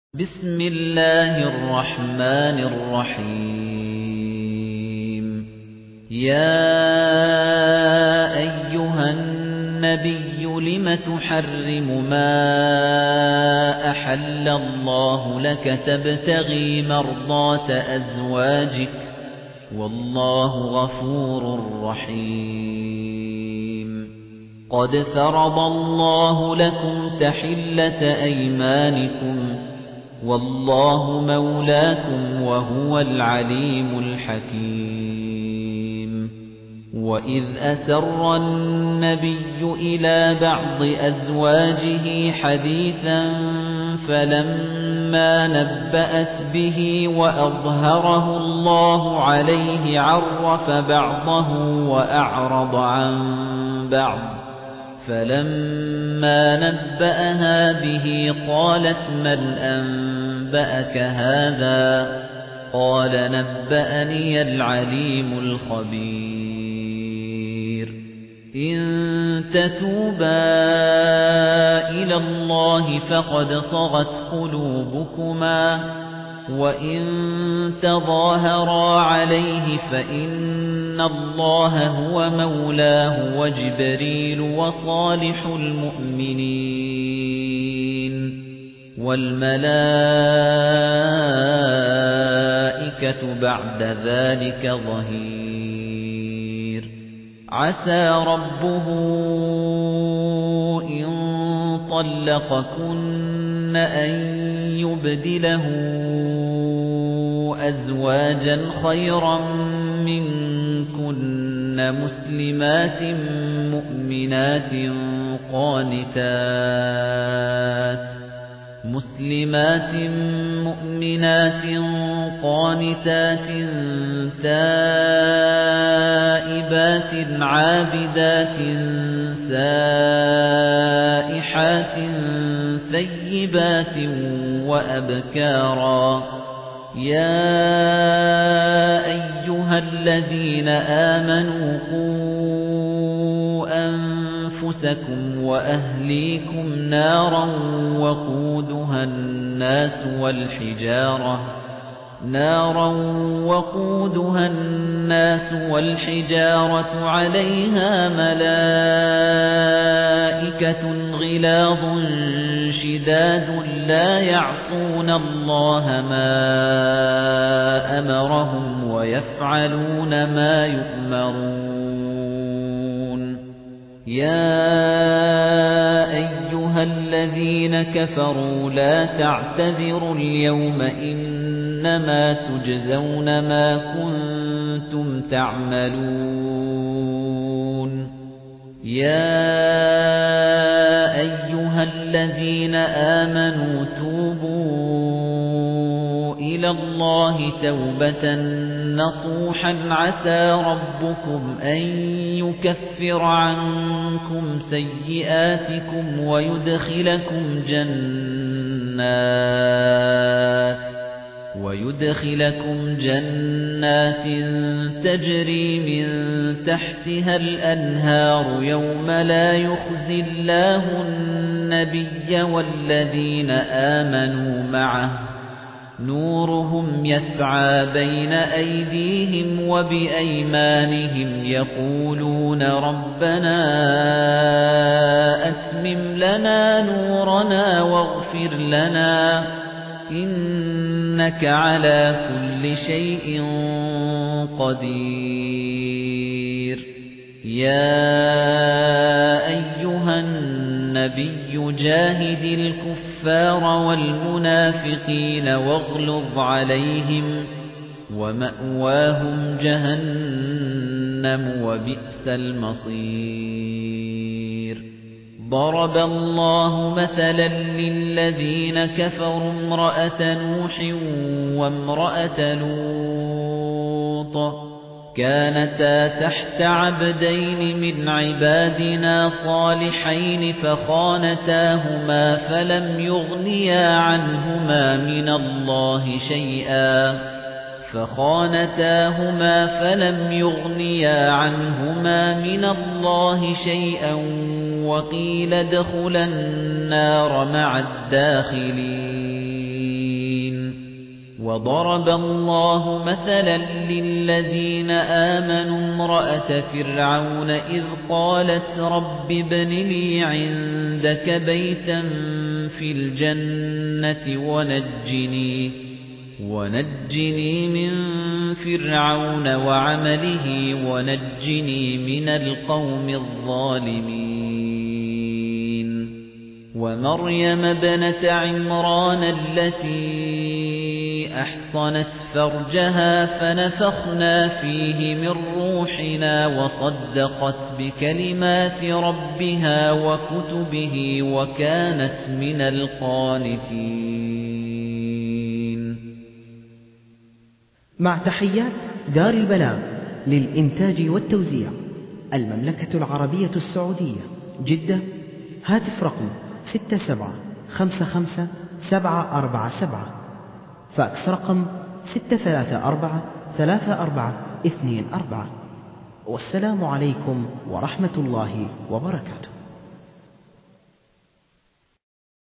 بسم الله الرحمن الرحيم يا أيها النبي لم تحرم ما أحل الله لك تبتغي مرضات أزواجك والله غفور رحيم قد فرض الله لكم تحلة أيمانكم والله مولاكم وهو العليم الحكيم وإذ أسر النبي إلى بعض أزواجه حديثا فلما نبأت به وأظهره الله عليه عرف بعضه وأعرض عن بعض فَلَمَّا نَبَّأَهَا بِهِ قَالَتْ مَنْ أَنبَأَكَ هَذَا قَالَ نَبَّأَنِيَ الْعَلِيمُ الْخَبِيرُ إِن تَتُوبَا إِلَى اللَّهِ فَقَدْ صَغَتْ قُلُوبُكُمَا وَإِن تَظَاهَرَا عَلَيْهِ فَإِنَّ اللَّهَ هُوَ مَوْلَاهُ وَجِبْرِيلُ وَصَالِحُ الْمُؤْمِنِينَ وَالْمَلَائِكَةُ بَعْدَ ذَلِكَ ظَهِيرٌ عَسَى رَبُّهُ إِن طَلَّقَكُنَّ أَن يُبْدِلَهُ أَزْوَاجًا خَيْرًا مِنكُنَّ مسلمات مؤمنات قانتات تائبات عابدات سائحات ثيبات وأبكارا يا أيها الذين آمنوا قوا أنفسكم وأهليكم نارا وقودها الناس والحجارة عليها ملائكة غلاظ شداد لا يعصون الله ما أمرهم ويفعلون ما يؤمرون يا أيها الذين كفروا لا تعتذروا اليوم إنما تجزون ما كنتم تعملون يا أيها الذين آمنوا توبوا إلى الله توبة نصوحا عسى ربكم أن يكفر عنكم سيئاتكم ويدخلكم جنات تجري من تحتها الأنهار يوم لا يخزي الله النبي والذين آمنوا معه نورهم يسعى بين أيديهم وبأيمانهم يقولون ربنا أتمم لنا نورنا واغفر لنا إنك على كل شيء قدير يا أيها النبي جاهد الكفار والمنافقين واغلظ عليهم ومأواهم جهنم وبئس المصير ضرب الله مثلا للذين كفروا امرأة نوح وامرأة لوط كانتا تحت عبدين من عبادنا صالحين فخانتاهما فلم يغنيا عنهما من الله شيئا وقيل ادخلا النار مع الداخلين وضرب الله مثلا للذين آمنوا امرأة فرعون إذ قالت رب ابن لي عندك بيتا في الجنة ونجني من فرعون وعمله ونجني من القوم الظالمين ومريم ابنة عمران التي أحصنت فرجها فنفخنا فيه من روحنا وصدقت بكلمات ربها وكتبه وكانت من القانتين. مع تحيات دار البلاغ للإنتاج والتوزيع، المملكة العربية السعودية، جدة. هاتف رقم 6755-747. فاكس رقم 634-3424. والسلام عليكم ورحمة الله وبركاته.